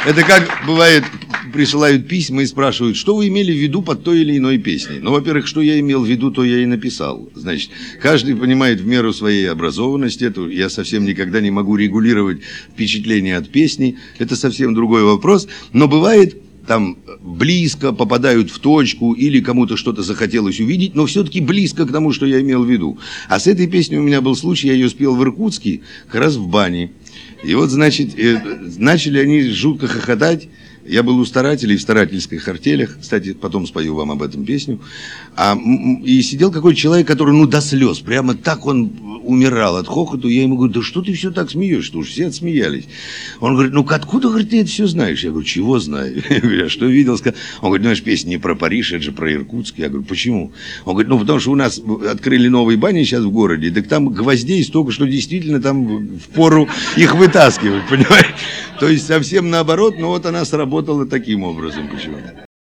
Это как бывает, присылают письма и спрашивают, что вы имели в виду под той или иной песней. Ну, во-первых, что я имел в виду, то я и написал. Значит, каждый понимает в меру своей образованности. Это я совсем никогда не могу регулировать впечатление от песни. Это совсем другой вопрос. Но бывает, там близко попадают в точку, или кому-то что-то захотелось увидеть, но все-таки близко к тому, что я имел в виду. А с этой песней у меня был случай, я ее спел в Иркутске, как раз в бане. И вот, значит, начали они жутко хохотать. Я был у старателей в старательских артелях, кстати, потом спою вам об этом песню, и сидел какой-то человек, который, ну, до слез, прямо так он умирал от хохоту, я ему говорю, да что ты все так смеешься, уж все отсмеялись. Он говорит, ну, откуда, говорит, ты это все знаешь? Я говорю, чего знаю? Я говорю, а что видел? Он говорит, ну, это же песня не про Париж, это же про Иркутск. Я говорю, почему? Он говорит, ну, потому что у нас открыли новые бани сейчас в городе, так там гвоздей столько, что действительно там впору их вытаскивать, понимаешь? То есть совсем наоборот, но вот она сработала таким образом почему-то.